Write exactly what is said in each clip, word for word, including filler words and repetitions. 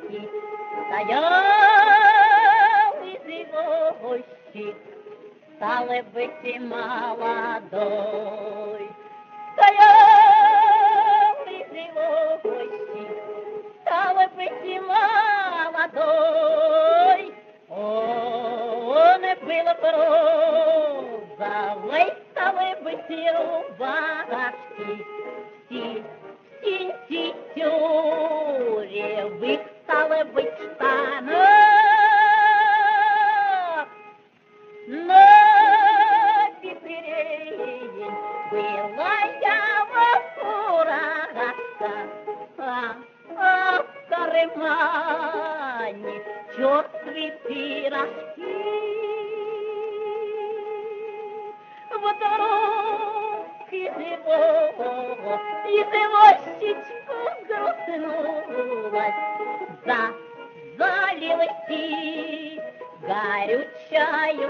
пляски, стоял из его гущи, стало быть, молодой. Стоял из его гущи, стало быть, молодой. Он был розовый, стало быть, рубашки, си, синтитюревых, стало быть, штанах. Но теперь была я фуражка, а, а в кармане черствые пирожки. Вдруг из его, из его щечку грустнулась, за, залилась и горючаю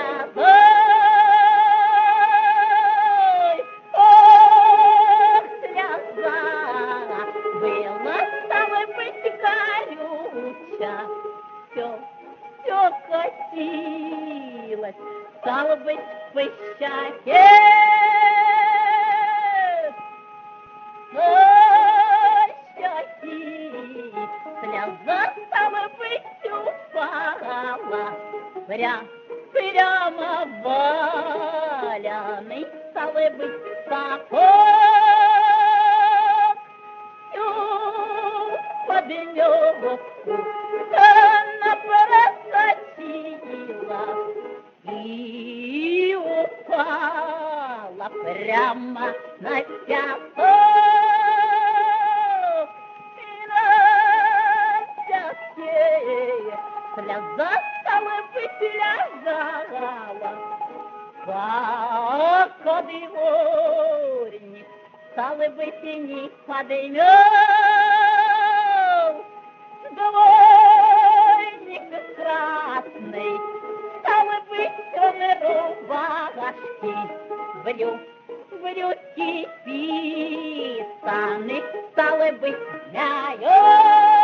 слезой. Ох, слеза была, стало быть, горюча, все, все катилось, стало быть, по щеке. По щеке слеза, стало быть, упала, пря, прямо валяный, стало быть, сапог. Всю поднёвку она просочила и упала прямо на пяток. И на пятке слеза, стало быть, лежала, пока дворник, стало быть, не подымёл. Дворник красный, стало быть, он рубашки, брюк, брюки писаны, стало быть, мяет.